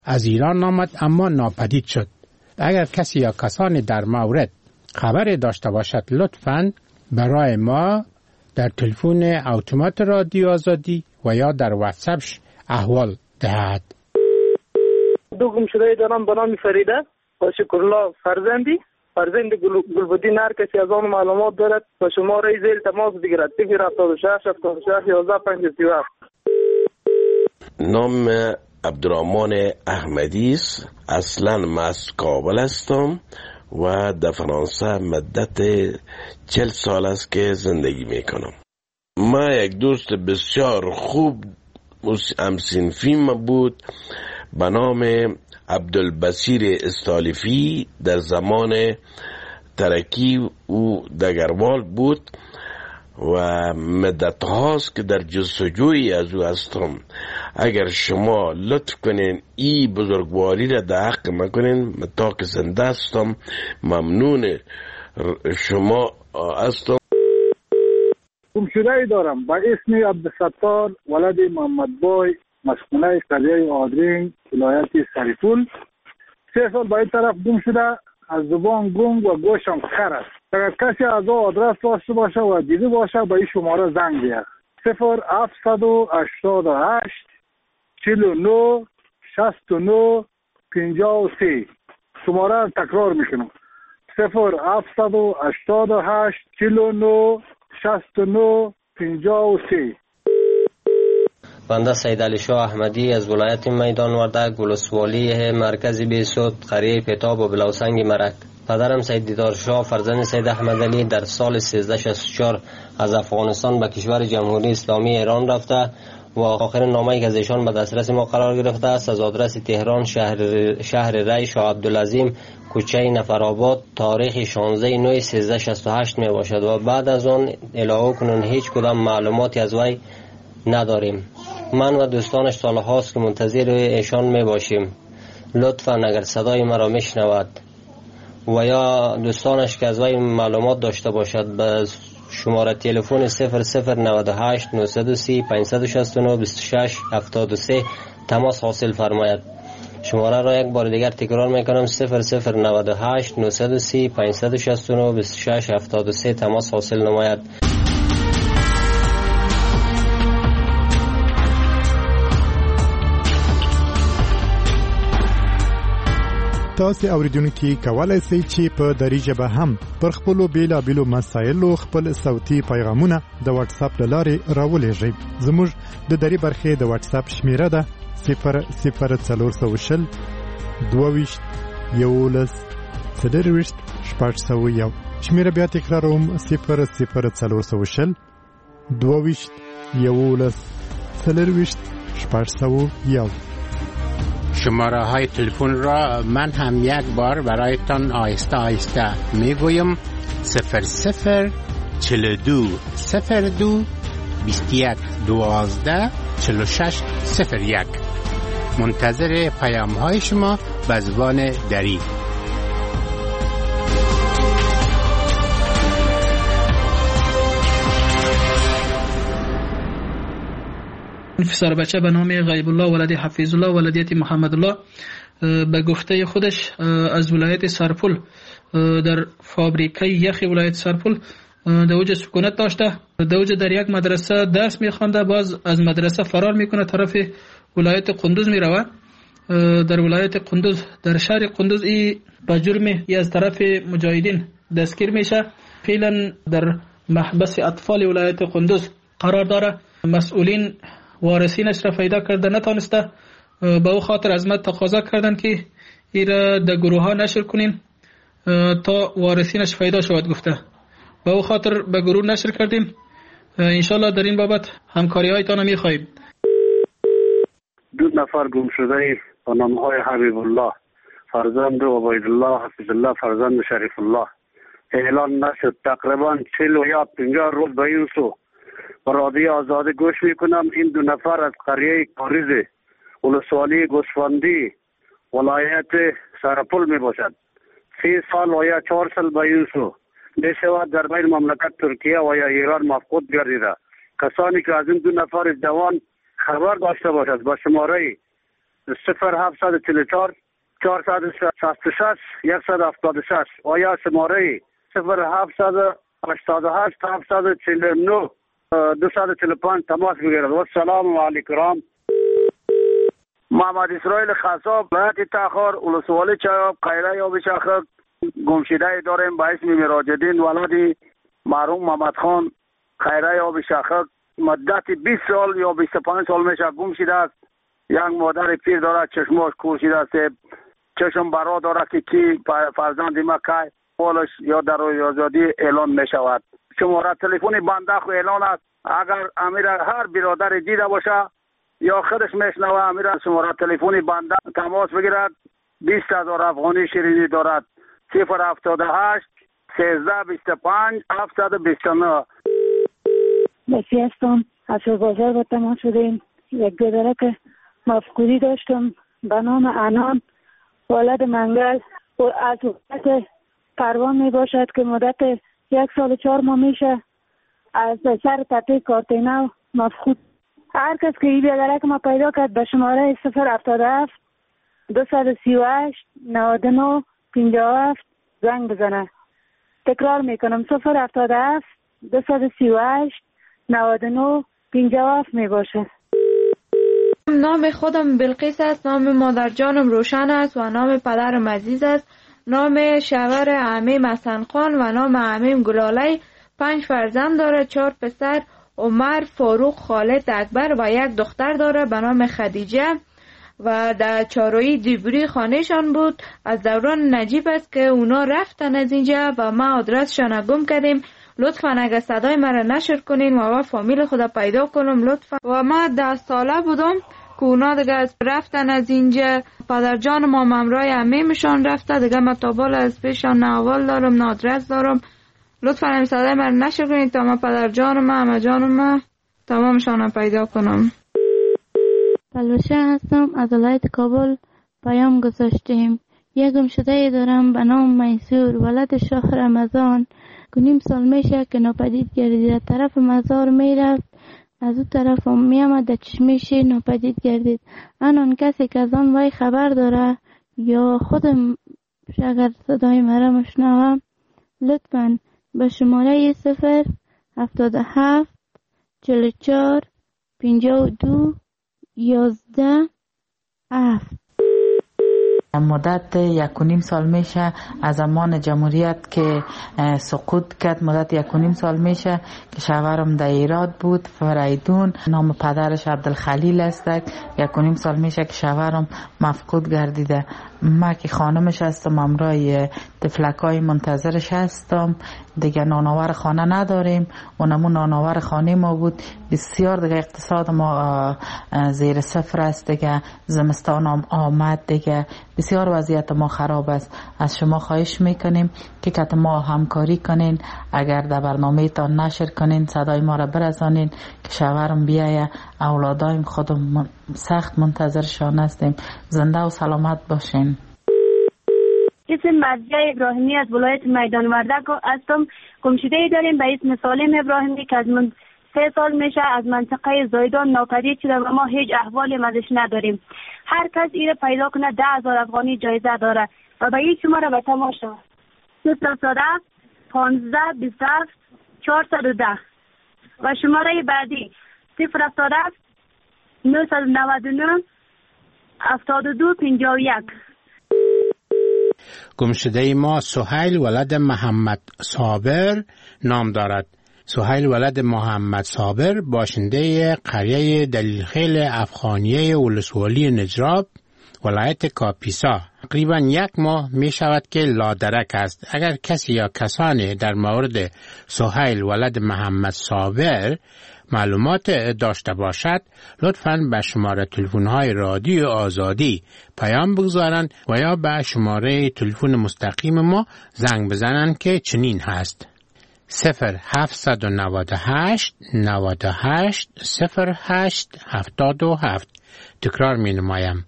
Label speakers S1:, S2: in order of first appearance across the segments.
S1: از ایران آمد اما ناپدید شد. اگر کسی یا کسانی در مورد خبر داشته باشد لطفاً برای ما در تلفن اتومات رادیو آزادی و یا در واتساپ احوال دهد.
S2: دو گمشده دارم به نام فریده و شکرالله فرزند گلبدین. هر کسی از آن معلومات دارد و شماره زیر تماس بگیرد. 076 76 11 57.
S3: نام عبدالرحمن احمدی است. اصلا من از کابل هستم و در فرانسه مدت 40 سال است که زندگی میکنم. ما یک دوست بسیار خوب همسنفی بود به نام عبدالبصیر استالیفی. در زمان ترکی او دگروال بود و مدت هاست که در جستجوی از او هستم. اگر شما لطف کنین این بزرگواری را در حق مکنین، من تا که زنده هستم ممنون شما هستم.
S4: گمشده دارم با اسم عبدالستار ولد محمد بای، مسکونه قریه آدرین، ولایت سرپول. 3 سال با این طرف گم شده. از زبان گنگ و گوشم خر است. اگر کسی از او آدرس داشته باشه و دیده باشه با این شماره زنگ بیاد. 0788 49 69 53. شماره را تکرار میکنم. 0788 49 69 53.
S5: بنده سید علی شاه احمدی از ولایت میدان وردک، ولسوالی مرکزی بیسود، قریه پتاب و بلاوسنگ مرک. پدرم سید دیدار شاه فرزند سید احمد علی در سال 1364 از افغانستان به کشور جمهوری اسلامی ایران رفته و آخرین نامه‌ای که از ایشان به دسترس ما قرار گرفته است از آدرس تهران شهر ری شاه عبدالعظیم کوچه نفرآباد تاریخ 16/9/1368 می باشد و بعد از آن الهو کنون هیچ کدام معلوماتی از وی نداریم. من و دوستانش سالهاست که منتظر ایشان می باشیم. لطفاً اگر صدای مرا میشنود و یا دوستانش که از وی معلومات داشته باشد به شماره تلفن 0098 930 569 26 73 تماس حاصل فرماید. شماره را یک بار دیگر تکرار میکنم: 0098 930 569 26 73 تماس حاصل نماید.
S6: تاسو اوریدونکو کولای شئ چې په دری ژبه هم پر خپل بیلابیلو مسایلو خپل صوتي پیغامونه د واتس اپ لارې راولېږئ. زموږ د دری برخې د واتس اپ شمیره ده 00420 22 11 40 601. شمیره بیا تکراروم: 00420 22 11 40 601.
S1: شماره های تلفن را من هم یک بار برایتان آهسته آهسته میگویم: 00 42 02 21 12 46 01. منتظر پیام های شما به زبان دری.
S7: پسر بچه به نام غیب الله ولد حفیظ الله ولدیت محمد الله به گفته خودش از ولایت سرپل در فابریکه یخ ولایت سرپل در اوج سکونت داشته. در اوج در یک مدرسه درس میخوانده، باز از مدرسه فرار میکنه، طرف ولایت قندوز میروه. در ولایت قندوز در شهر قندوز به جرم از طرف مجاهدین دستگیر میشه. فعلا در محبس اطفال ولایت قندوز قرار داره. مسئولین وارثینش را پیدا کرده نتانسته، به او خاطر از ما تقاضا کردن که این را در گروه ها نشر کنین تا وارثینش پیدا شود. گفته به او خاطر به گروه نشر کردیم. انشالله در این بابت همکاری هایتان میخواهیم.
S4: 2 نفر گم شده با نام های حبیب الله فرزند عبید الله حفیظ الله فرزند شریف الله اعلان نشد. تقریبا 40 یا 50 روز به این سو رادیو آزادی گوش میکنم. این 2 نفر از قریه کاریز ولسوالی گوسفندی ولایت سرپل می باشد. 3 سال و یا 4 سال به این سو میشود در بین مملکت ترکیه و یا ایران مفقود گردیده. کسانی که از این 2 نفر جوان خبر داشته باشد با شماره 0744 466 176 و یا شماره 0788 749 245 تماس بگیرد. و السلام علیکم. محمد اسرائیل خصاب، ولایت تاخر، ولسوالی چایاب، قیره یا بشاخک. گمشده داریم به اسم میراجدین ولد مرحوم محمد خان خیره یا بشاخک. مدت 20 سال یا 25 سال میشه گم شده است. یک مادر پیر دارد، چشماش کور شده است، چشم برا دارد که کی فرزند ما که پولش یا در آزادی اعلان می شود. شماره تلفن بنده خو اعلان است. اگر امیر هر برادر دیده باشه یا خودش میشنوه امیر شماره تلفن بنده تماس بگیرد. 20,000 افغانی شیرینی دارد. 078 1325 729.
S8: بسی هستم. از بازار با تماس شدیم. یک دادره که مفقودی داشتم به نام انان ولد منگل و از وقت پروان می باشد که مدت 1 سال و 4 ماه میشه از سر تپه کارتینو مفقود. هر کس که این بیادره که ما پیدا کرد به شماره 077 238 99 57 زنگ بزنه. تکرار میکنم 077 238 99 57 می باشه.
S9: نام خودم بلقیس است، نام مادر جانم روشن است و نام پدرم عزیز است. نام شوهر عمیم حسن خان و نام عمیم گلالی. 5 فرزند داره، 4 پسر عمر، فاروق، خالد، اکبر و 1 دختر داره به نام خدیجه و در چهارراه دیبری خانهشان بود. از دوران نجیب است که اونا رفتن از اینجا و ما آدرسشان گم کردیم. لطفاً اگه صدای مرا نشر کنین و فامیل خدا پیدا کنم لطفاً. و ما 10 ساله بودم که اونا دیگه رفتن از اینجا. پدر جان ما ممرای عمیمشان رفته دیگه. ما تا بالا از پیشان نه احوال دارم نه آدرس دارم. لطفاً این صدای مرا نشر کنین تا ما پدر جان ما عمه جان ما تمامشان پیدا کنم.
S10: بلوشه هستم، از ولایت کابل پیام گذاشتیم. یک گمشده دارم به نام میسور ولد شاه رمضان. 9 سال میشه که ناپدید گردید. از طرف مزار میرفت، از اون طرف میامد در چشمه شیر ناپدید گردید. آن کسی که از آن وی خبر داره یا خودم اگر صدای مرا مشنوه لطفاً به شماره 077 44 52 11 7.
S11: مدت 1.5 سال میشه از زمان جمهوریت که سقوط کرد. مدت 1.5 سال میشه که شوهرم در ایراد بود، فریدون. نام پدرش عبدالخلیل است. 1.5 سال میشه که شوهرم مفقود گردیده. ما که خانمش هستم، امرای تفلکای منتظرش هستم. دیگه نانآور خانه نداریم. اونمون نانآور خانه ما بود. بسیار دیگه اقتصاد ما زیر صفر است. دیگه زمستان هم آمد. دیگه بسیار وضعیت ما خراب است. از شما خواهش میکنیم که ما همکاری کنین. اگر در برنامه تان نشر کنین، صدای ما را برسانین که شوهرم بیایه. اولادایم خودم سخت منتظرشان هستیم. زنده و سلامت باشین.
S8: اسم مرضیه ابراهیمی از ولایت میدان وردک هستم. گمشده داریم به اسم سالم ابراهیمی که از من 3 سال میشه از منطقه زایدان ناپدید شده و ما هیچ احوالی ازش نداریم. هر کس ایره پیدا کنه 10,000 افغانی جایزه داره و به این شماره به تماس شود 017 15 27 410 و شماره بعدی 077 999 72 51.
S1: گمشده ما سهیل ولد محمد صابر نام دارد. سهیل ولد محمد صابر باشنده قریه دلیلخیل افغانیه ولسوالی نجراب ولایت کاپیسا. تقریبا 1 ماه می شود که لادرک است. اگر کسی یا کسانی در مورد سهیل ولد محمد صابر معلومات داشته باشد لطفاً به شماره تلفن‌های رادیو آزادی پیام بگذارند و یا به شماره تلفن مستقیم ما زنگ بزنند که چنین هست: 0798 98 08 77. تکرار می نمایم: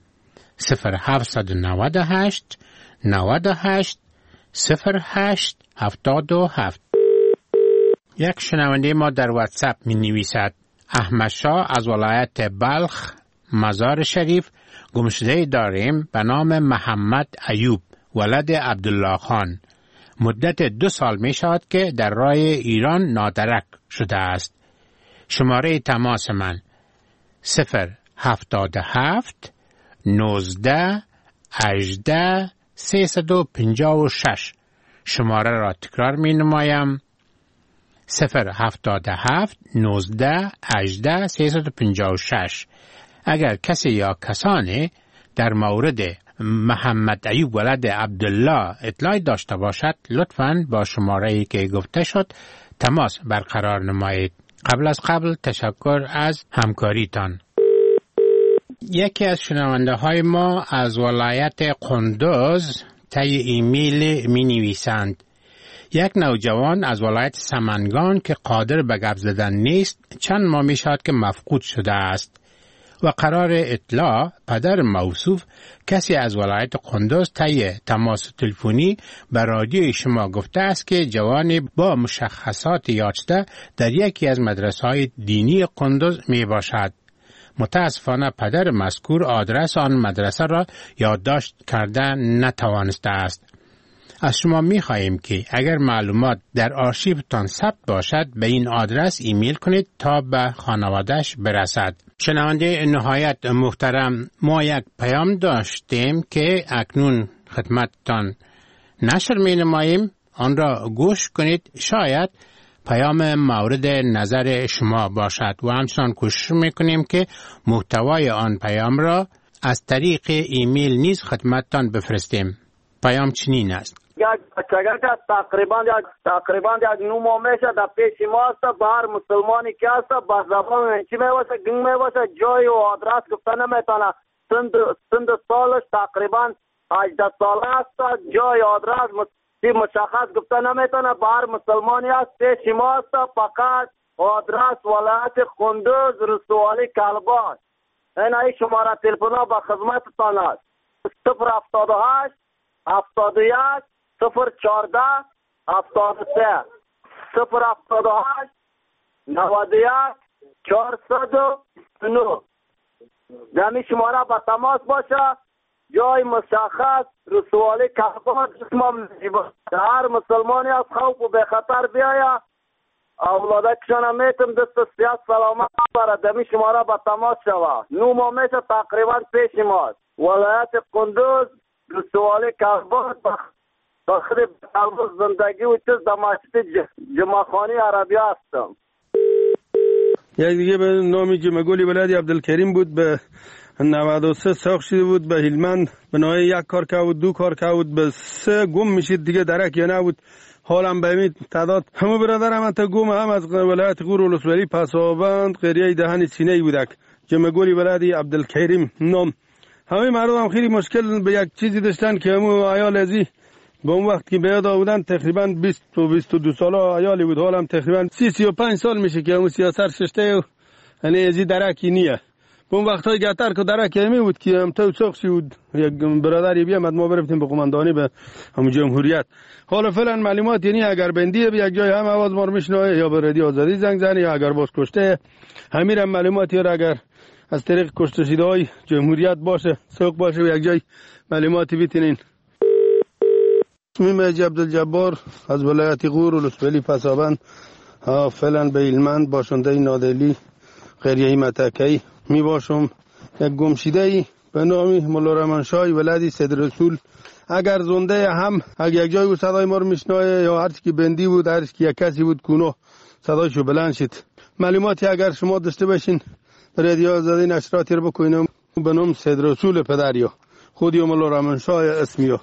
S1: 0798 98 08 77. یک شنونده ما در واتساپ می نویسد: احمد شاه از ولایت بلخ مزار شریف گمشده داریم به نام محمد ایوب ولد عبدالله خان. مدت 2 سال می شود که در راه ایران نادرک شده است. شماره تماس من 077 19 18 356. شماره را تکرار می نمایم 077 19 18 356. اگر کسی یا کسانی در مورد محمد ایوب ولد عبدالله اطلاعی داشته باشد لطفاً با شماره‌ای که گفته شد تماس برقرار نمایید. قبل تشکر از همکاریتان. یکی از شنونده های ما از ولایت قندوز طی ایمیل می نویسند: یک نوجوان از ولایت سمنگان که قادر به گپ زدن نیست چند ماه می شود که مفقود شده است و قرار اطلاع پدر موصوف کسی از ولایت قندوز طی تماس تلفنی به رادیوی شما گفته است که جوانی با مشخصات یافته در یکی از مدرسه‌های دینی قندوز می باشد. متاسفانه پدر مذکور آدرس آن مدرسه را یادداشت کرده نتوانسته است. از شما می خواهیم که اگر معلومات در آرشیوتان ثبت باشد به این آدرس ایمیل کنید تا به خانواده‌اش برسد. شنونده نهایت محترم، ما یک پیام داشتیم که اکنون خدمتتان نشر می نماییم. آن را گوش کنید، شاید پیام مورد نظر شما باشد و همچنان کوشش می کنیم که محتوای آن پیام را از طریق ایمیل نیز خدمتتان بفرستیم. پیام چنین است:
S2: یک بچگه که تقریبا یک 9 ماه میشه در پیش ما است. به هر مسلمانی که است با زبان چی میواسه گنگ میواسه، جای و آدرس گفته نمیتونه. سند سالش تقریبا 18 ساله است، جای آدرس مشخص گفته نمیتونه. به هر مسلمانی است پیش ما است. فقط آدرس ولایت قندوز رسوالی کلباش. این شماره تلفن به خدمتتان است: 078 71 014 73 078 91 409. دمی شماره با تماس باشه. جای مشخص رسوالی کهبان اسمم هر مسلمانی از خوف و به خطر بیاید اولاده کشان میتم دست سیاست سلامت برد. دمی شماره با تماس شوه. 9 ماه میشه تقریبا پیش ماست. ولایت قندوز رسوالی کهبان داخل قلب زندگی و چیز در مسجد جمعخانی عربی هستم.
S12: یک دیگه به نامی جمعگولی ولادی عبدالکریم بود، به 93 ساخت شده بود به هلمند. به نوعی 1 کار که بود 2 کار که بود به 3 گم میشید دیگه درک یا نبود. حالم به این تعداد همه برادرم تا گم هم از ولایت غور و لسولی پسابند قریه دهن سینه‌ای بودک. جمعگولی ولادی عبدالکریم نام. همه مردم هم خیلی مشکل به یک چیزی داشتن که همو عیال ازی به اون وقت که بیاد آودن تقریبا 20 و 22 ساله عیالی بود. حالم تقریبا 30-35 سال میشه که همو سیاست ششته و یعنی ازی درکی نیه. به اون وقت های گتر که درکی همی بود که هم تو ساخشی بود. یک برادری بیامد ما برفتیم به قماندانی به همو جمهوریت. حالا فعلا معلومات یعنی اگر بندیه به یک جای هم آواز ما رو میشنوه یا به رادیو آزادی زنگ زنه یا اگر باز کشته همین معلوماتی را اگر از طریق کشته شده های جمهوریت باشه سوق باشه و یک جای معلوماتی بیتینین. اسمیم عبدالجبار از ولایت غور و لسولی پسابند فعلا به هلمند باشنده نادلی قریه متکی می باشم. یک گمشیده به نام مولا رحمانشاه ولدی سید رسول اگر زنده هم اگر یک جای بود صدای ما رو میشنوه یا هر که بندی بود هر که یک کسی بود کونو صدایشو بلند شد. معلوماتی اگر شما داشته باشین رادیو آزادی نشراتی رو بکنیم به نام سید رسول پدریو خودی مولا رحمانشاه اسمیو.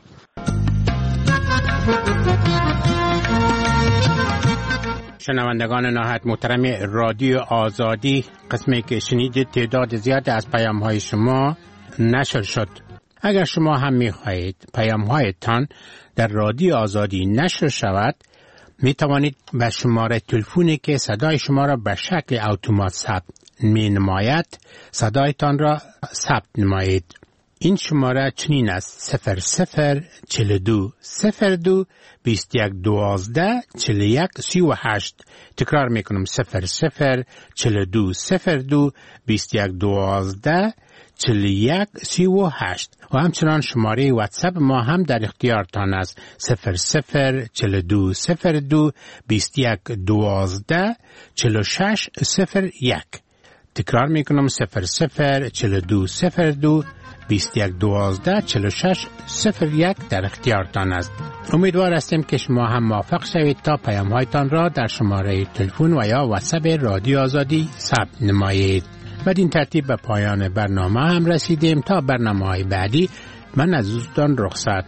S1: شنوندگان نهایت محترم رادیو آزادی، قسمی که شنیدید تعداد زیاد از پیام‌های شما نشر شد. اگر شما هم می‌خواهید پیام‌هایتان در رادیو آزادی نشر شود می توانید به شماره تلفنی که صدای شما را به شکل اتومات ثبت می نماید صدایتان را ثبت نمایید. این شماره چنین است: 0042 02 21 12 41 38. تکرار میکنم: 0042 02 21 12 41 38. و همچنان شماره واتساپ ما هم در اختیارتان است: 0042 02 21 12 46 01. تکرار میکنم: 0042 02 21 12 46 01 در اختیارتان است. امیدوار هستیم که شما هم موافق شوید تا پیام هایتان را در شماره تلفن و یا واتساپ رادیو آزادی ثبت نمایید. بدین ترتیب به پایان برنامه هم رسیدیم. تا برنامه‌های بعدی من از دوستان رخصت.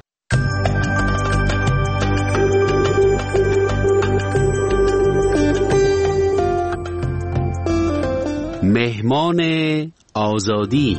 S13: مهمان آزادی.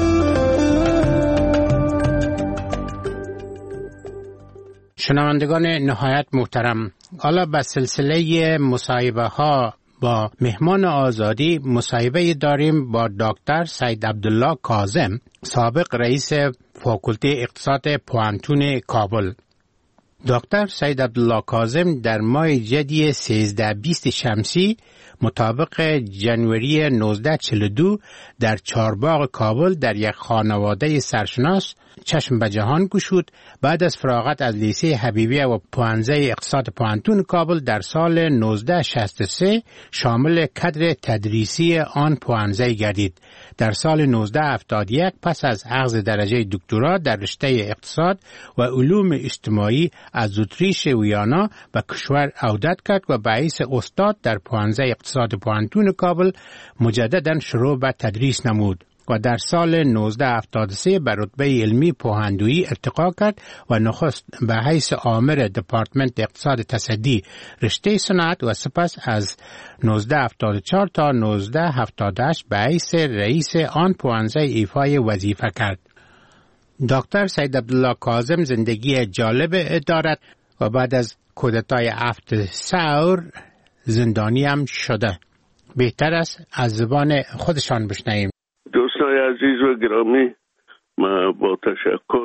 S1: شنوندگان نهایت محترم، حالا به سلسله مصاحبه ها با مهمان آزادی مصاحبه داریم با دکتر سید عبدالله کاظم، سابق رئیس فاکولته اقتصاد پوانتون کابل. دکتر سید عبدالله کاظم در ماه جدی 13-20 شمسی مطابق جنوری 1942 در چهارباغ کابل در یک خانواده سرشناس چشم به جهان گشود. بعد از فراغت از لیسه حبیبیه و پوانزه اقتصاد پوانتون کابل در سال 1963 شامل کادر تدریسی آن پوانزه گردید. در سال 1971 پس از اخذ درجه دکترا در رشته اقتصاد و علوم اجتماعی از اتریش ویانا به کشور عودت کرد و به حیث استاد در پوانزه اقتصاد پوانتون کابل مجددا شروع به تدریس نمود و در سال 1973 به رتبه علمی پوهندویی ارتقا کرد و نخست به حیث آمر دپارتمنت اقتصاد تصدی رشته صنعت و سپس از 1974 تا 1978 به حیث رئیس آن پوانزه ایفای وظیفه کرد. دکتر سید عبدالله کاظم زندگی جالب دارد و بعد از کودتای 7 ثور زندانی هم شده. بهتر است از زبان خودشان بشنویم.
S14: دوستان عزیز و گرامی، ما با تشکر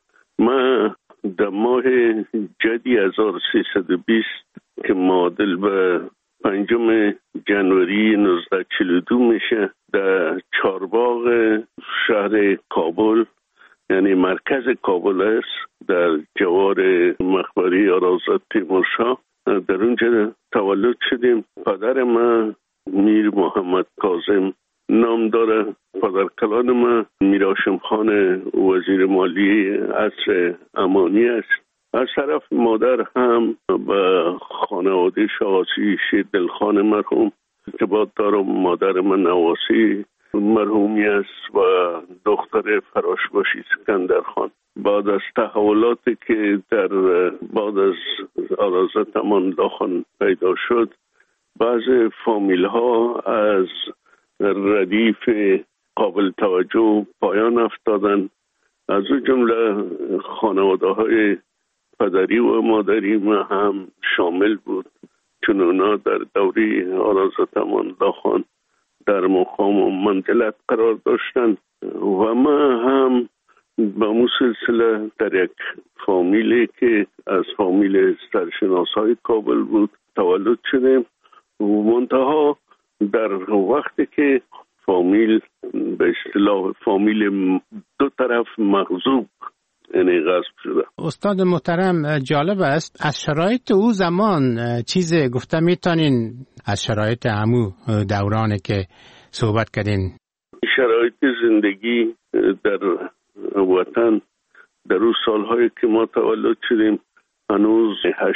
S14: در ماه جدی 1320 که معادل به 5 جنوری 1942 میشه در چهارباغ شهر کابل، یعنی مرکز کابل است، در جوار مقبره آرازات تیمورشاه، در اونجا تولد شدیم. پدر ما میر محمد کاظم نام داره. پدرکلان ما میر هاشم خان وزیر مالی عصر امانی است. از طرف مادر هم به خانواده شاهاسی شیر دلخان مرحوم ارتباط دارم. مادر من نواسی مرحومی است و دختر فراشباشی سکندر خان. بعد از تحولاتی که در بعد از آرازت امان خان پیدا شد، بعض فامیل ها از ردیف قابل توجه پایان افتادن. از او جمله خانواده های پدری و مادری ما هم شامل بود، چون اونا در دوره آرازت امان خان در مقام و منزلت قرار داشتن و ما هم به اون سلسله در یک فامیلی که از فامیل سرشناس های کابل بود تولد شدیم. منتها در وقتی که فامیل به اصطلاح فامیل دو طرف مغصوب یعنی غصب شده.
S1: استاد محترم، جالب است از شرایط او زمان چیز گفته میتونین از شرایط همو دورانی که صحبت کردین؟
S14: شرایط زندگی در وطن در اون سالهایی که ما تولد شدیم هنوز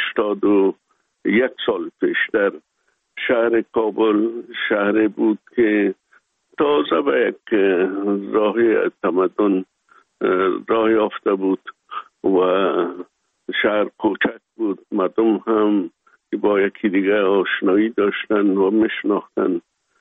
S14: 81 سال پیشتر شهر کابل شهر بود که تازه به یک راه تمدن راه یافته بود و شهر کوچک بود. مردم هم با یکی دیگه آشنایی داشتن و میشناختن.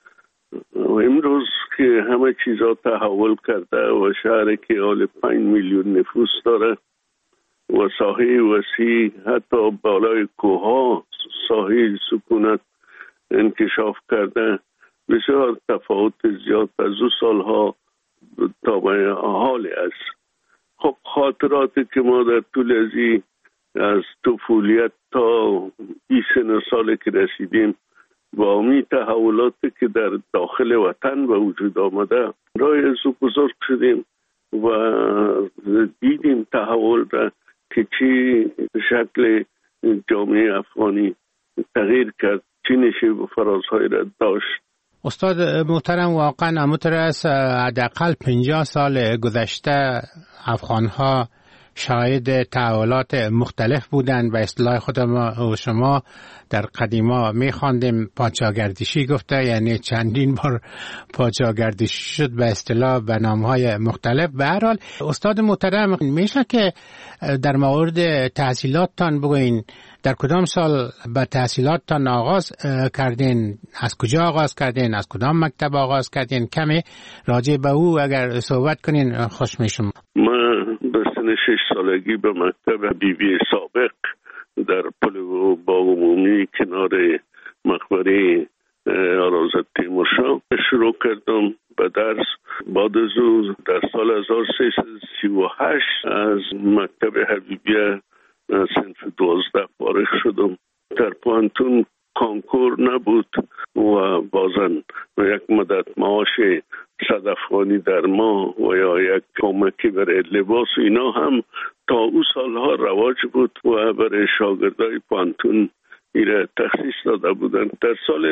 S14: و امروز که همه چیزا تحول کرده و شهر که حال 5 میلیون نفوس داره و ساحه وسیع حتی بالای کوها ساحه سکونت انکشاف کرده، بسیار تفاوت زیاد از او سالها تابع حال است. خب خاطراتی که ما در طول از طفولیت تا 20 سال که رسیدیم با امی تحولاتی که در داخل وطن به وجود آمده رای از بزرگ شدیم و دیدیم تحول را که چی شکل جامعه افغانی تغییر کرد، چی نشیب و فرازهای را داشت.
S1: استاد محترم، واقعا همونطور است حداقل 50 سال گذشته افغانها شاهد تحولات مختلف بودند. به اصطلاح خود ما و شما در قدیما می‌خواندیم پادشاهگردشی گفته، یعنی چندین بار پادشاهگردشی شد به اصطلاح به نام‌های مختلف. به هر حال استاد محترم، میشه که در مورد تحصیلاتتان بگوین در کدام سال به تحصیلاتتان آغاز کردین، از کجا آغاز کردین، از کدام مکتب آغاز کردین؟ کمی راجع به او اگر صحبت کنین خوش میشم.
S14: من به سن 6 سالگی به مکتب بیبی سابق در پل باغ عمومی کنار مقبره آرازد تیمورشاه شروع کردم به درس. بعد از او در سال 1338 از مکتب حبیبیه صنف 12 فارغ شدم. در پانتون کانکور نبود و بازن یک مدت معاش 100 افغانی در ماه و یا یک کمکی برای لباس اینا هم تا او سالها رواج بود و برای شاگردای پانتون ایره تخصیص داده بودند. در سال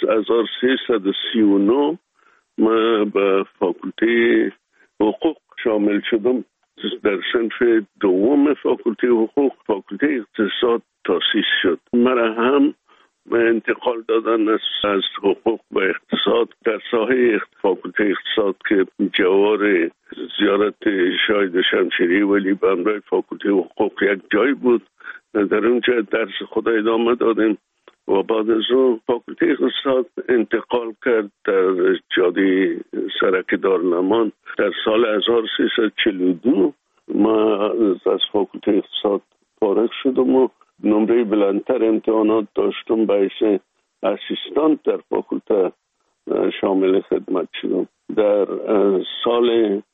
S14: 1339 من به فاکولته حقوق شامل شدم. در صنف دوم فاکولته حقوق فاکولته اقتصاد تاسیس شد. مرا هم انتقال دادن از حقوق به اقتصاد. در ساحه فاکولته اقتصاد که جوار زیارت شاهد شمشیری ولی به همراه فاکولته حقوق یک جای بود، در اونجا درس خود ادامه دادیم و بعد از اون فاکولته اقتصاد انتقال کرد در جاده سرک دارالمان. در سال 1342 ما از فاکولته اقتصاد فارغ شدم و نمره بلندتر امتحانات داشتم، باعث اسیستانت در فاکولته شامل خدمت شدم. در سال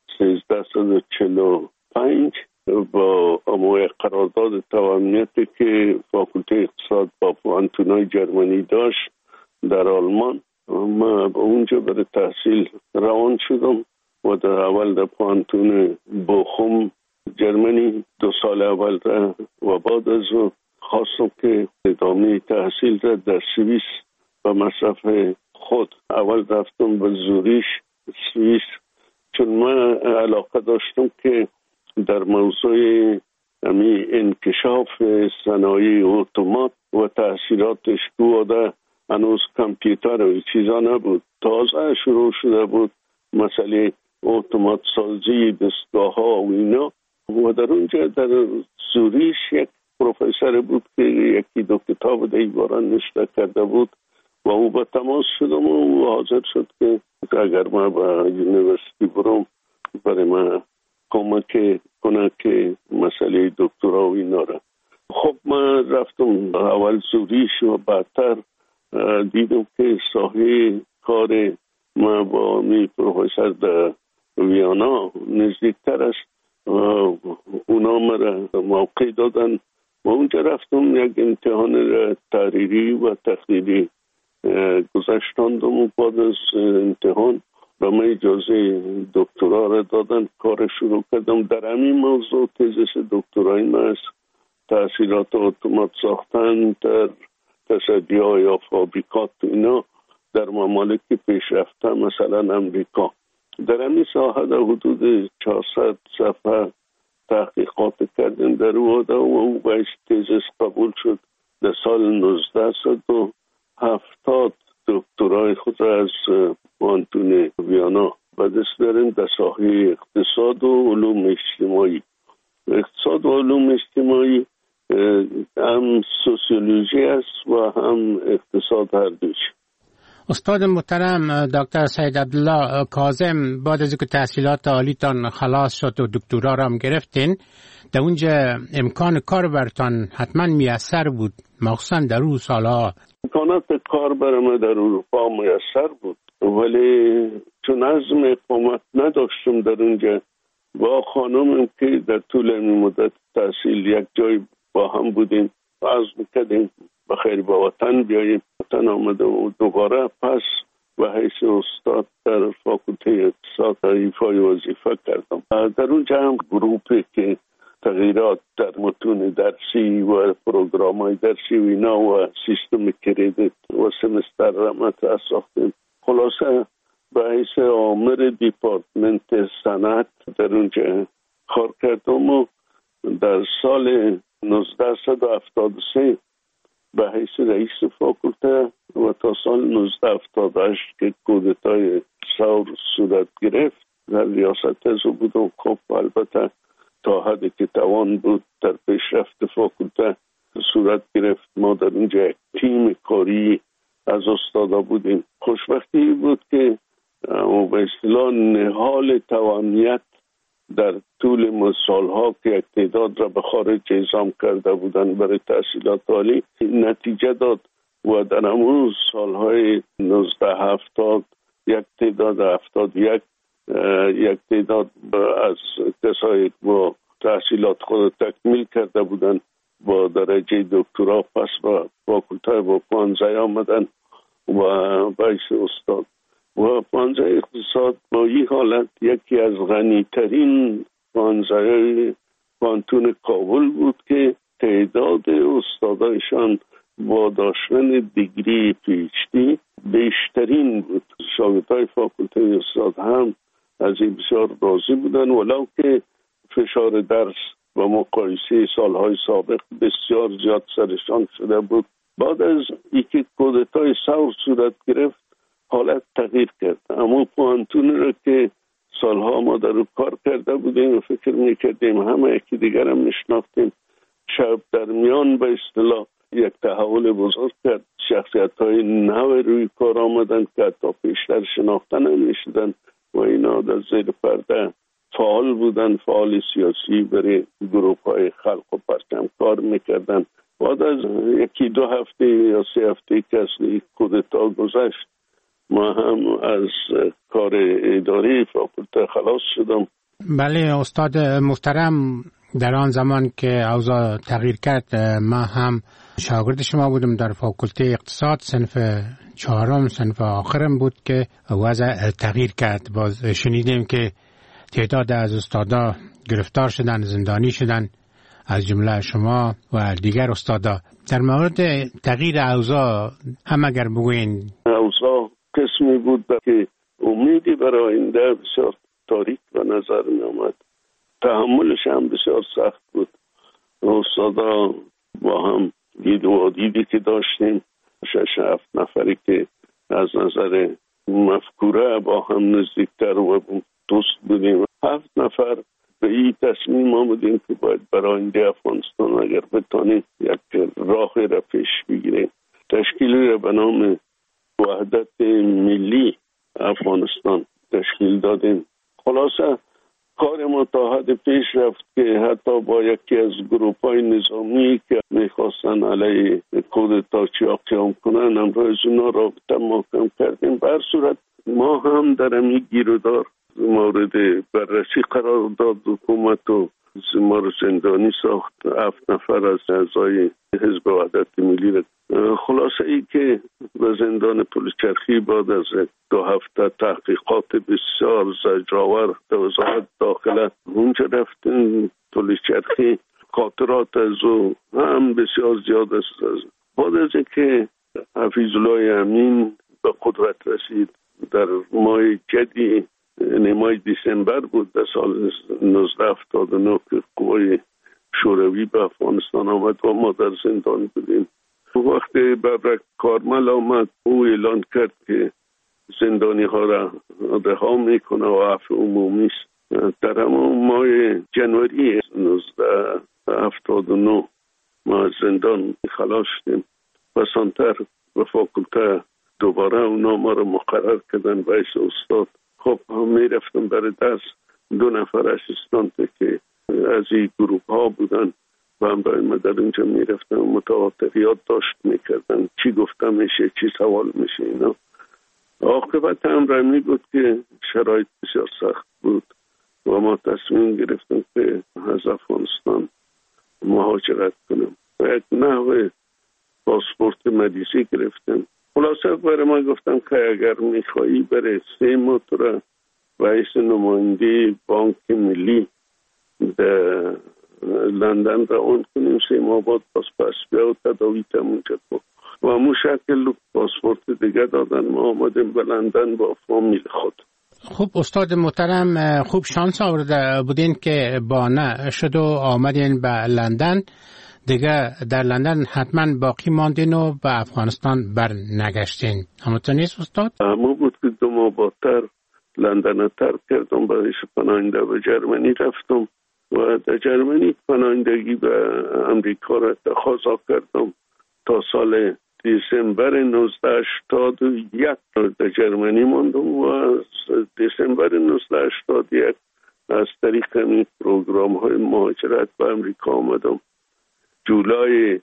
S14: 1345 با اموی قرارداد توانیتی که فاکولته اقتصاد با پوانتونای جرمنی داشت در آلمان، ما با اونجا برای تحصیل روان شدم و در اول در پوانتون بوخوم جرمنی 2 سال اول را و بعد از خواستم که ادامه تحصیل را در سوئیس به مصرف خود. اول رفتم به زوریش سوئیس چون من علاقه داشتم که در موضوع انکشاف صنایع اتومات و تحصیلاتش بوده. هنوز کامپیوتر و چیزا نبود، تازه شروع شده بود مسئله اتومات سازی دستگاه ها و اینا. و در اونجا در زوریش یک پروفسور بود که یکی 2 کتاب در این باره نوشته کرده بود و او با تماس شدم و او حاضر شد که اگر من به یونیورسیتی برم برای من کمک کنه که مسئله دکترا و اینا را. خب من رفتم اول زوریش و بعدتر دیدم که ساحه کار من با می پروفسور در ویانا نزدیکتر است. اونا مرا موقع دادن و اونجا رفتم یک امتحان تحریری و تقریری گذشتاندم و بعد از امتحان به من اجازه دکترا را دادن. کار شروع کردم در همین موضوع. تزیس دکترای من است تحصیلات اتومات ساختن در تصدیه یا فابریکات اینا در ممالک پیشرفته مثلا امریکا. در همین ساحه در حدود 400 صفحه تحقیقات کردن در او و او باید تزیس قبول شد. در سال 1970 دکترای خود را از پوانتون ویانا به دست داریم در ساحه اقتصاد و علوم اجتماعی. اقتصاد و علوم اجتماعی هم سوسیولوژی است و هم اقتصاد هر دوش.
S1: استاد محترم دکتر سید عبدالله کاظم، بعد از که تحصیلات عالیتان خلاص شد و دکترا را هم گرفتین، در اونجا امکان کار برتان حتما میسر بود، مخصوصا در اون سالها.
S14: امکانات کار برای من در اروپا میسر بود. ولی چون عزم اقامت نداشتم در اونجا با خانمم که در طول این مدت تحصیل یک جای با هم بودیم، عزم کردیم بخیر با وطن بیاییم. وطن آمده و دوباره پس به حیث استاد در فاکولته اقتصاد ایفای وظیفه کردم. در اونجا هم گروپی که تغییرات در متون درسی و پروگرام‌های درسی و اینا و سیستم کردیت و سمستر را مطرح ساختیم. خلاصه به حیث آمر دیپارتمنت صنعت در اونجا کار کردم و در سال 1973 به حیث رئیس فاکولته و تا سال 1978 که کودتای ثور صورت گرفت در ریاست ازو بودم. خب البته تا حدی که توان بود در پیشرفت فاکولته صورت گرفت. ما در اینجا یک تیم کاری از استادا بودیم. خوشبختی بود که به اصطلاح نهال توانیت در طول سالها که یک تعداد را به خارج اعزام کرده بودن برای تحصیلات عالی نتیجه داد و در همون سالهای 1970 یک تعداد 71 یک تعداد از کسایی با تحصیلات خود تکمیل کرده بودن با درجه دکترا پس با فاکولته با 15 آمدن و باعث استاد و 15 اقتصاد با این حالت یکی از غنیترین 15 کانتون کابل بود که تعداد استادایشان با داشتن دیگری پی‌اچ‌دی بیشترین بود. شاگردای فاکولته اقتصاد هم از این بسیار راضی بودن ولو که فشار درس و مقایسه سالهای سابق بسیار زیاد سرشان شده بود. بعد از اینکه کودتای ثور صورت گرفت حالت تغییر کرد. اما پوانتون رو که سالها ما در رو کار کرده بودیم و فکر میکردیم همه یکی دیگر هم میشناختیم، شب در میان به اصطلاح یک تحول بزرگ کرد. شخصیت های نو روی کار آمدن که تا پیشتر شناخته نمیشدن و اینا در زیر پرده فعال بودن، فعال سیاسی برای گروه های خلق و پرچم کار میکردن. بعد از یکی 2 هفته یا 3 هفته که اصلی کودتا گذشت ما هم از کار اداری فاکولته خلاص شدم.
S1: بله استاد محترم، در آن زمان که اوضاع تغییر کرد ما هم شاگرد شما بودم در فاکولته اقتصاد، صنف 4 صنف آخرم بود که وضع تغییر کرد. باز شنیدیم که تعداد از استادا گرفتار شدن، زندانی شدن، از جمله شما و دیگر استادا. در مورد تغییر اوضاع هم اگر بگوین.
S14: اوضاع قسمی بود که امیدی برای آینده بسیار تاریک به نظر می آمد. تحملش هم بسیار سخت بود. استادا با هم دید و دیدی که داشتیم 6-7 نفری که از نظر مفکوره با هم نزدیکتر و دوست بودیم. 7 نفر به این تصمیم آمدیم که باید برای آینده افغانستان اگر بتانیم یک راه را پیش بگیریم. تشکیلی را به نام وحدت ملی افغانستان تشکیل دادیم. خلاصه کار ما تا حد پیش رفت که حتی با یکی از گروه‌های نظامی که میخواستن علیه کودتاچیا قیام کنن امروز اونا رابطه محکم کردیم. به هر صورت ما هم در همین گیرودار مورد بررسی قرار داد حکومت و ما رو زندانی ساخت. 7 نفر از اعضای حزب وحدت ملی را خلاصه ای که به زندان پلچرخی بعد از 2 هفته تحقیقات بسیار زجرآور در وزارت داخله اونجا رفتیم پلچرخی. خاطرات از او هم بسیار زیاد است. بعد از اینکه حفیظالله امین به قدرت رسید در ماه جدی ماه دسامبر بود در سال 1979 که قوای شوروی به افغانستان آمد و ما در زندان بودیم. وقتی ببرک کارمل آمد او اعلان کرد که زندانی ها را رها میکنه و عفو عمومی است. در همون ماه جنوری 1979 ما از زندان خلاص شدیم. پسانتر به فاکولته دوباره اونا ما را مقرر کردن باعث استاد. خب می رفتم برای درس. 2 نفر اسیستانت که از این گروه ها بودن و هم برای ما در اینجا می رفتم متواتریات داشت می کردن چی گفته میشه چی سوال میشه اینا. عاقبت امر می بود که شرایط بسیار سخت بود و ما تصمیم گرفتیم که از افغانستان مهاجرت کنیم و یک نحو پاسپورت مدیسی گرفتیم. خلاصه برای ما گفتم که اگر میخوایی بره 3 ماه تو را رئیس نماینده بانک ملی در لندن را اون کنیم، 3 ماه بعد پس بیا و تداوی تمونجا کن و همون شکل پاسپورت دیگه دادن. ما آمدیم به لندن با فامیل خود.
S1: خوب استاد محترم، خوب شانس آورده بودین که بانه شد و آمدین به لندن. دیگه در لندن حتما باقی ماندین و به افغانستان بر نگشتین. همونطور نیست استاد؟
S14: همون بود که 2 ماه بعدتر لندن ترک کردم، برای پناهنده به جرمنی رفتم و در جرمنی پناهندگی به امریکا را تقاضا کردم تا سال دسامبر 1981 در جرمنی ماندم و دسامبر 1981 از طریق همین پروگرام های مهاجرت به امریکا آمدم. جولای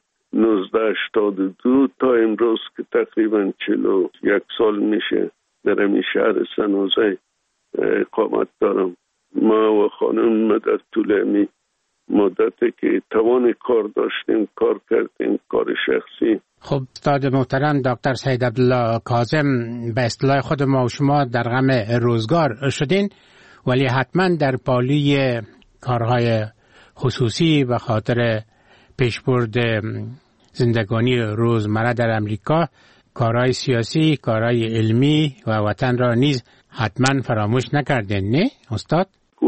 S14: 1982 تا امروز که تقریبا 41 سال میشه در این شهر سنوزه اقامت دارم. ما و خانم در طول مدتی که توان کار داشتیم کار کردیم، کار شخصی.
S1: خب استاد محترم دکتر سید عبدالله کاظم، به اصطلاح خود ما و شما در غم روزگار شدین، ولی حتما در پالی کارهای خصوصی به خاطر پیشبرد زندگانی روزمره در امریکا، کارهای سیاسی، کارهای علمی و وطن را نیز حتما فراموش نکردین، نه استاد؟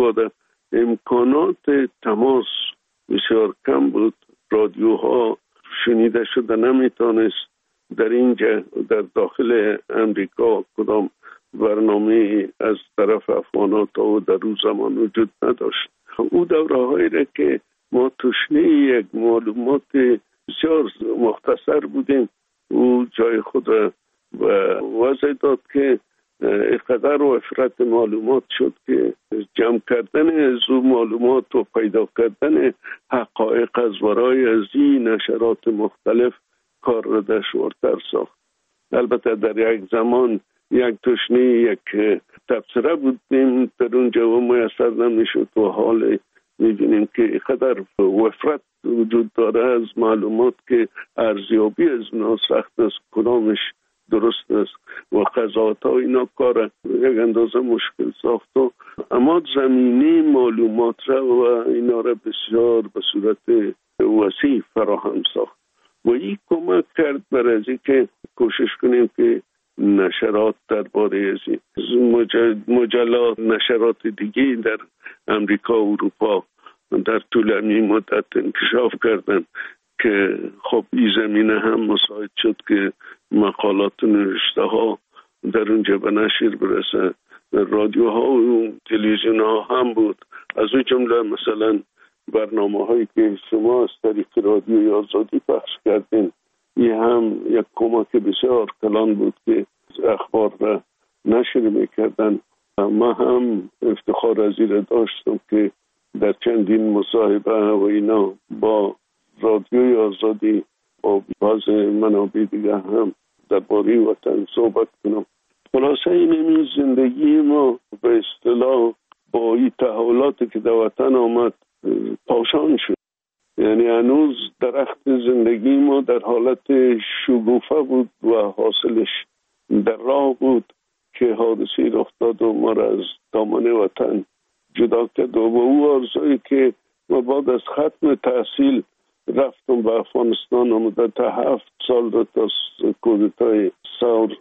S14: امکانات تماس بسیار کم بود، رادیوها شنیده شده نمیتونست. در اینجا در داخل امریکا کدام برنامه از طرف افغانات و در اون زمان وجود نداشت. او دوره‌هایی را که ما تشنه یک معلومات بسیار مختصر بودیم، او جای خود را وضع داد که اقدر و افراد معلومات شد که جمع کردن از او معلومات و پیدا کردن حقایق از ورای از این نشرات مختلف کار را دشوارتر ساخت. البته در یک زمان یک تشنه یک تبصره بودیم در اونجا و میسر نمیشد و حال میبینیم که اقدر وفرت وجود داره از معلومات که ارزیابی از اونا سخت است، کدامش درست است و قضاوت ها اینا کار یک اندازه مشکل ساخت و اما زمینه معلومات را و اینا را بسیار به صورت وسیع فراهم ساخت و این کمک کرد برای که کوشش کنیم که نشرات درباره از مجلات نشرات دیگه در امریکا و اروپا در طول این مدت انکشاف کردن که خب این زمینه هم مساعد شد که مقالات نوشته ها در اونجا به نشر برسه. رادیوها و تلویزیون ها هم بود، از اون جمله مثلا برنامه هایی که شما از طریق رادیوی آزادی پخش کردین، این هم یک کمک بسیار کلان بود که اخبار را نشر میکردن. ما هم افتخار از این داشتم که در چندین مصاحبه و اینا با رادیوی آزادی و باز منابع دیگه هم درباره وطن صحبت کنم. خلاصه این زندگی ما به اصطلاح با این تحولاتی که در وطن آمد پاشان شد. یعنی هنوز درخت زندگی ما در حالت شگوفه بود و حاصلش در راه بود که حادثه رخ داد و ما را از دامن وطن جدا کرد و او آرزویی که ما بعد از ختم تحصیل رفتم به افغانستان و مدت 7 سال را تا کودتای ثور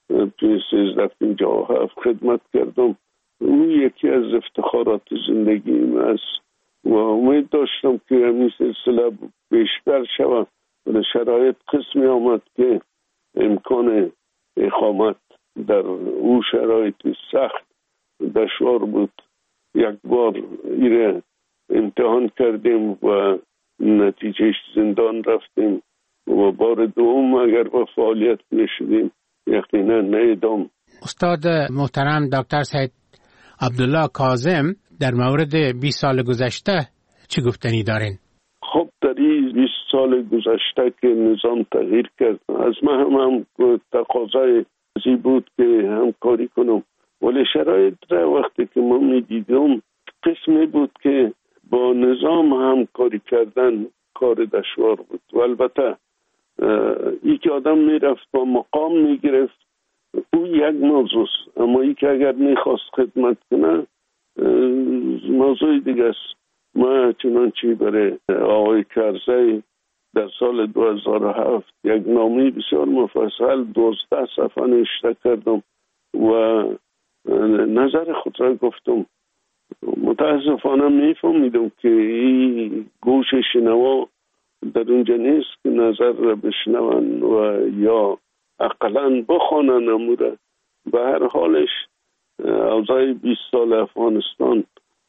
S14: 1357 خدمت کردم. او یکی از افتخارات زندگیم است و امید داشتم که همین سلسله بیشتر شود و شرایط قسمی آمد که امکان اقامت در او شرایط سخت دشوار بود. یک بار ایره امتحان کردیم و نتیجهش زندان رفتیم و بار دوم اگر با فعالیت نشدیم یقینا نیدم.
S1: استاد محترم دکتر سید عبدالله کاظم، در مورد 20 سال گذشته چی گفتنی دارین؟
S14: خب در این 20 سال گذشته که نظام تغییر کرد، از ما هم تقاضای بود که همکاری کنم، ولی شرایط را وقتی که ما می دیدم قسمی بود که با نظام همکاری کردن کار دشوار بود. و البته ای که آدم می رفت با مقام می گرفت او یک موضوع است، اما ای که اگر می خواست خدمت کنه موضوع دیگه است. ما چنانچه برای آقای کرزی در سال 2007 یک نامه بسیار مفصل 12 صفحه نوشته کردم و نظر خود را گفتم. متاسفانه میفهمیدم که این گوش شنوا در اونجا نیست که نظر را بشنون و یا اقلا بخوانن اموره. به هر حالش اوضاع 20 سال افغانستان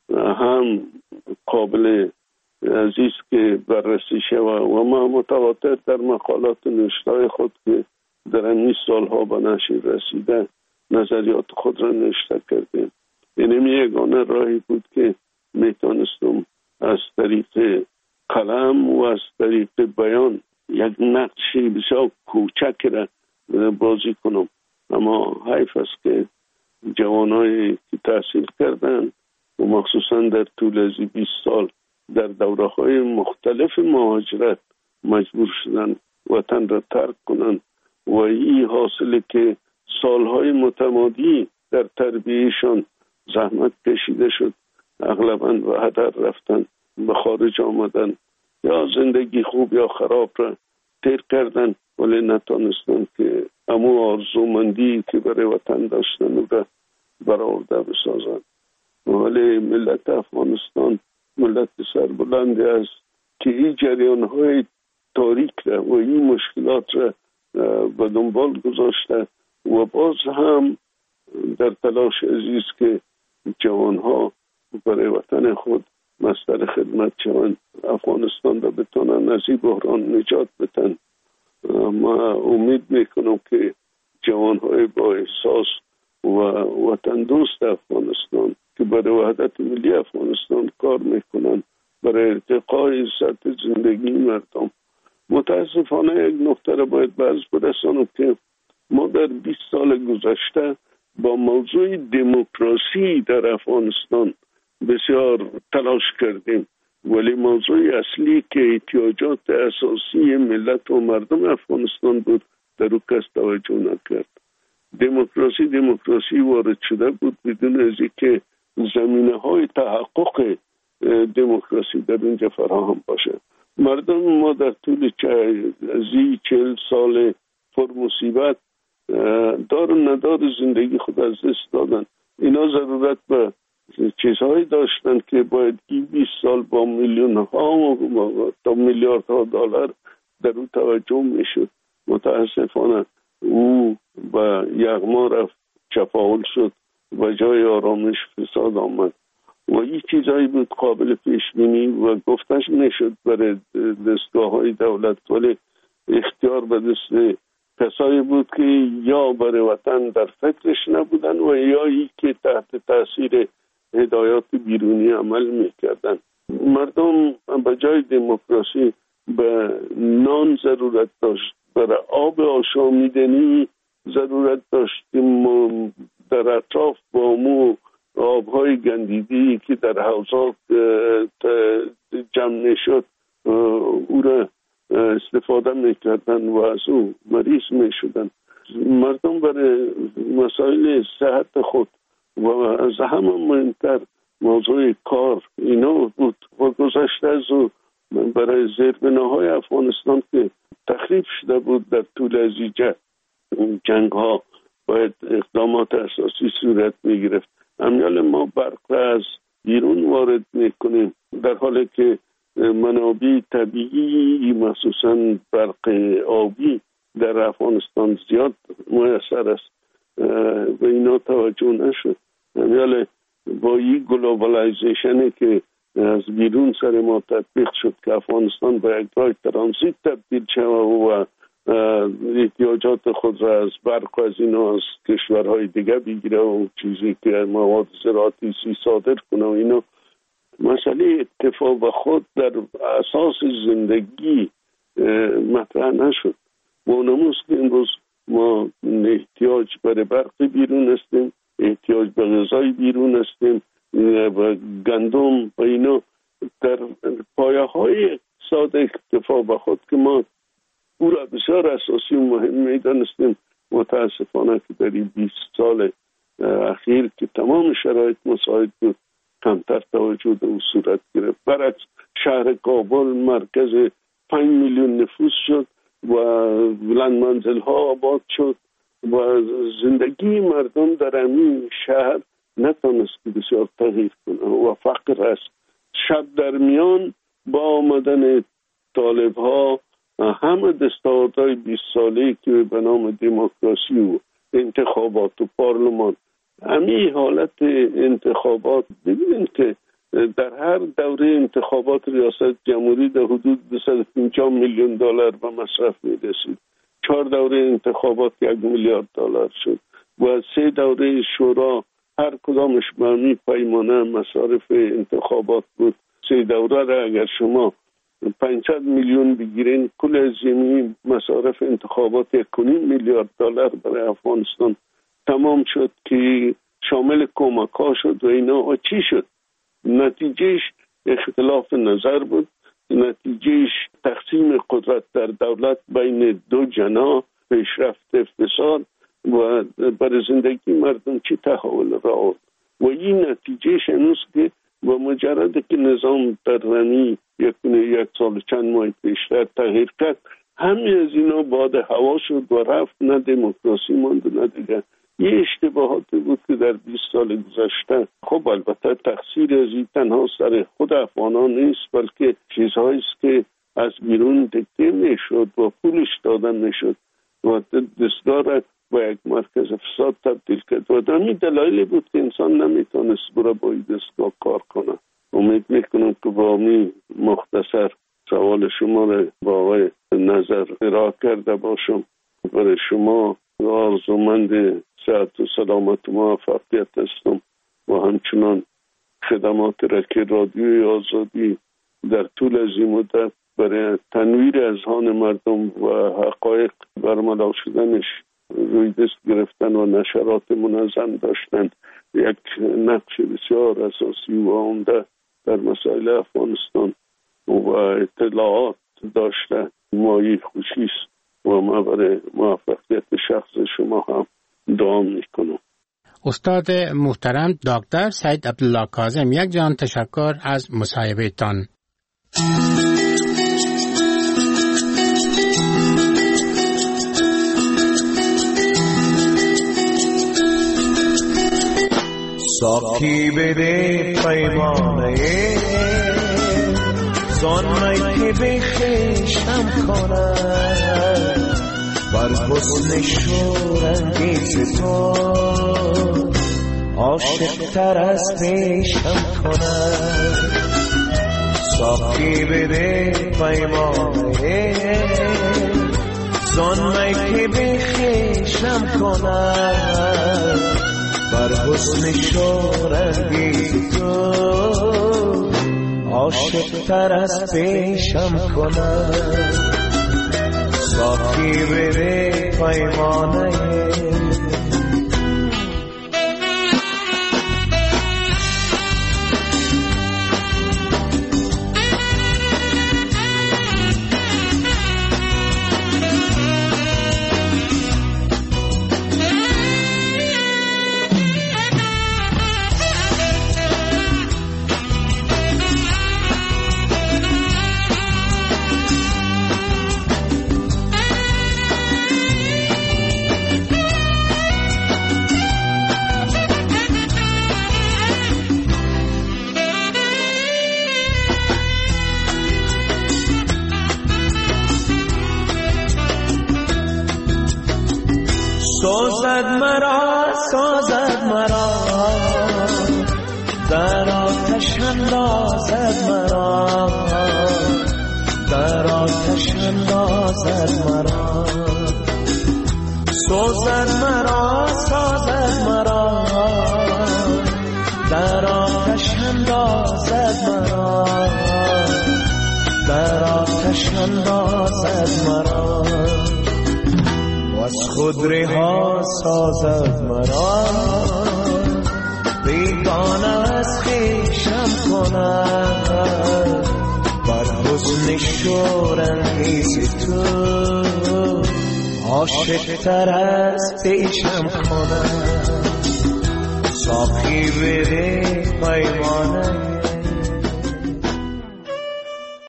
S14: هم قابل عزیز که بررسی شود و ما متواتر در مقالات نوشته خود که در این سالها به نشر رسیده نظریات خود را نوشته کردیم. این یگانه راهی بود که میتونستم از طریق قلم و از طریق بیان یک نقش بسیار کوچک را بازی کنم. اما حیف است که جوانایی که تحصیل کردن و مخصوصا در طول از 20 سال در دوره‌های مختلف مهاجرت مجبور شدن وطن را ترک کنند و این حاصله که سالهای متمادی در تربیهشان زحمت کشیده شد، اغلباً به هدر رفتن، به خارج آمدن یا زندگی خوب یا خراب را تیر کردن ولی نتانستن که امو آرزومندی که برای وطن داشتن او را برآورده بسازند. ولی ملت افغانستان ملت سربلندی است که این جریان‌های تاریک را و این مشکلات را به دنبال گذاشته و باز هم در تلاش عزیز که جوانها برای وطن خود مستر خدمت شوند، افغانستان را بتونن از این بحران نجات بدن. ما امید میکنم که جوانهای با احساس و وطن دوست افغانستان که برای وحدت ملی افغانستان کار میکنن، برای ارتقای سطح زندگی مردم. متاسفانه یک نقطه را باید برز برسانم که ما در 20 سال گذشته با موضوع دموکراسی در افغانستان بسیار تلاش کردیم، ولی موضوع اصلی که احتیاجات اساسی ملت و مردم افغانستان بود در او کس توجه نکرد. دموکراسی وارد شده بود بدون از اینکه زمینه‌های تحقق دموکراسی در اینجا فراهم باشه. مردم ما در طول 40 سال پر مصیبت دار و ندار زندگی خود از دست دادن. اینا ضرورت به چیزهایی داشتن که باید 20 سال با میلیون ها تا میلیارد ها دلار در او توجه میشد. متاسفانه او با یغما رفت، چپاول شد و جای آرامش فساد آمد و این چیزهایی بود قابل پیش بینی و گفتش نشد برای دستگاه های دولت، ولی اختیار به دست کسایی بود که یا برای وطن در فکرش نبودن و یا ای که تحت تاثیر هدایات بیرونی عمل میکردن. مردم به جای دموکراسی به نان ضرورت داشت، برای آب آشامیدنی ضرورت داشت که در اطراف با مو آبهای گندیدی که در حوضات جمع نشد او را استفاده میکردن و از او مریض میشدن. مردم برای مسائل صحت خود و از همه مهمتر موضوع کار اینا بود و گذشته از او برای زیربناهای افغانستان که تخریب شده بود در طول از جنگ ها باید اقدامات اساسی صورت می گرفت. امیال ما برق از بیرون وارد می کنیم در حالی که منابع طبیعی مخصوصا برق آبی در افغانستان زیاد میسر است و اینا توجه نشد. امیال با این گلوبالایزیشنی که از بیرون سر ما تطبیق شد که افغانستان به یک راه ترانزیت تبدیل شد و احتیاجات خود را از برق از اینا از کشورهای دیگه بگیره و چیزی که مواد زراعتی صادر کنه و اینا مسئله اتفاق خود در اساس زندگی مطرح نشد. مونموز که امروز ما احتیاج به برای برق بیرون هستیم، احتیاج به غذای بیرون هستیم و گندم و اینا در پایه های اقتصاد اکتفا به خود که ما او را بسیار اساسی و مهم میدانستیم. متاسفانه که در این 20 سال اخیر که تمام شرایط مساعد بود کمتر توجه به او صورت گرفت. برعکس شهر کابل مرکز 5 میلیون نفوس شد و بلند منزل ها آباد شد و زندگی مردم در همین شهر نتونست بسیار تغییر کنه و فقر است. شب در میان با آمدن طالب ها همه دستاوردهای 20 ساله که به نام دموکراسی و انتخابات و پارلمان، همین حالت انتخابات، ببینید که در هر دوره انتخابات ریاست جمهوری در حدود 250 میلیون دلار به مصرف می‌رسید. 4 دوره انتخابات 1 میلیارد دلار شد و 3 دوره شورا هر کدامش به همین پیمانه مصارف انتخابات بود. 3 دوره را اگر شما 500 میلیون بگیرین، کل هزینه مصارف انتخابات 1.5 میلیارد دلار برای افغانستان تمام شد که شامل کمک ها شد و اینا. چی شد؟ نتیجهش اختلاف نظر بود، نتیجهش تقسیم قدرت در دولت بین 2 جناح، پیشرفت فساد و برای زندگی مردم چی تحول را آورد. و این نتیجهش هنوز که با مجرد که نظام در رمی یک سال چند ماه پیشتر تغییر کرد، همه از اینا باد هوا شد و رفت، نه دموکراسی ماند نه دیگه. یه اشتباهاتی بود که در 20 سال گذشته، خب البته تقصیر از این تنها سر خود افغانان نیست، بلکه چیزهایی است که از بیرون دکته میشد و پولش دادن میشد و دستگاه با یک مرکز فساد تبدیل کرد و دمی دلایلی بود که انسان نمیتونست برای با این دستگاه کار کنه. امید میکنم که با می مختصر سوال شما را با آقای نظر ارائه کرده باشم. برای شما آرزومند صحت و سلامت و موفقیت هستم و همچنان خدمات را که رادیوی آزادی در طول از این مدت برای تنویر اذهان مردم و حقایق برملا شدنش روی دست گرفتن و نشرات منظم داشتند، یک نقش بسیار اساسی و عمده در مسائل افغانستان و اطلاعات داشته مایه خوشی است و ما برای موفقیت شخص شما هم دعا میکنم.
S1: استاد محترم دکتر سید عبدالله کاظم، یک جان تشکر از مصاحبه تان.
S15: ساقی بده پیمانه زانمایی که به خشم کند بر حسن شورانگیز تو عاشق تر از پیشم کند. ساقی بده پیمانه زانمایی که به خشم کند بر حسن شورانگیز تو عاشق تر از پیشم کند. ساقی بده پیمانه سازد مرا در آتش اندازد مرا، در آتش اندازد مرا. سازد مرا در آتش اندازد مرا، در آتش اندازد مرا. و از خود رها سازد مرا بیگانه از خویشم کند بر حسن شورانگیز تو عاشق تر از پیشم کند ساقی بده پیمانه